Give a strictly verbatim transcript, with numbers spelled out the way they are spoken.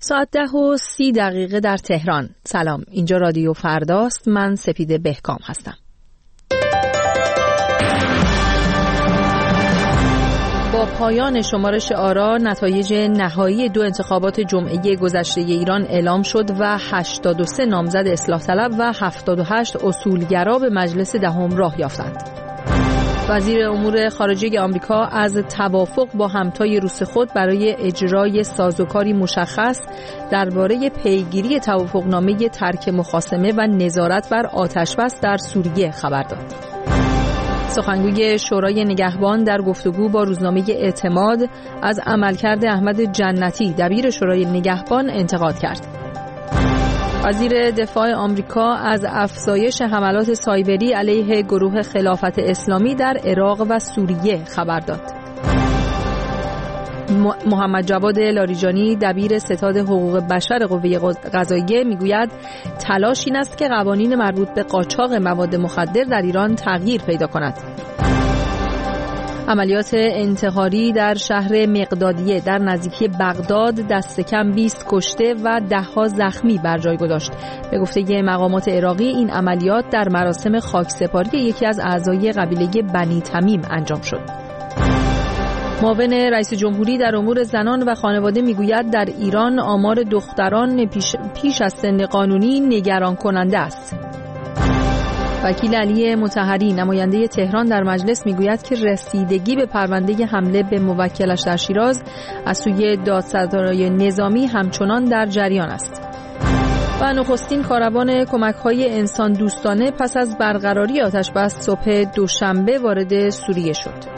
ساعت ده و سی دقیقه در تهران. سلام، اینجا رادیو فرداست. من سپیده بهکام هستم. با پایان شمارش آرا نتایج نهایی دو انتخابات جمعه گذشته ایران اعلام شد و هشتاد و سه نامزد اصلاح طلب و هفتاد و هشت اصولگرا به مجلس دهم راه یافتند. وزیر امور خارجه آمریکا از توافق با همتای روس خود برای اجرای سازوکاری مشخص درباره پیگیری توافقنامه ترک مخاصمه و نظارت بر آتشبس در سوریه خبر داد. سخنگوی شورای نگهبان در گفتگو با روزنامه اعتماد از عملکرد احمد جنتی دبیر شورای نگهبان انتقاد کرد. وزیر دفاع آمریکا از افزایش حملات سایبری علیه گروه خلافت اسلامی در عراق و سوریه خبر داد. محمد جواد لاریجانی دبیر ستاد حقوق بشر قوه قضاییه میگوید تلاش این است که قوانین مربوط به قاچاق مواد مخدر در ایران تغییر پیدا کند. عملیات انتحاری در شهر مقدادیه در نزدیکی بغداد دست کم بیست کشته و ده ها زخمی بر جای گذاشت. به گفته مقامات عراقی این عملیات در مراسم خاکسپاری یکی از اعضای قبیله بنی تمیم انجام شد. معاون رئیس جمهوری در امور زنان و خانواده میگوید در ایران آمار دختران پیش, پیش از سن قانونی نگران کننده است. وکیل علی مطهری نماینده تهران در مجلس میگوید که رسیدگی به پرونده حمله به موکلش در شیراز از سوی دادسرای نظامی همچنان در جریان است. و نخستین کاروان کمک‌های انسان دوستانه پس از برقراری آتش‌بس صبح دوشنبه وارد سوریه شد.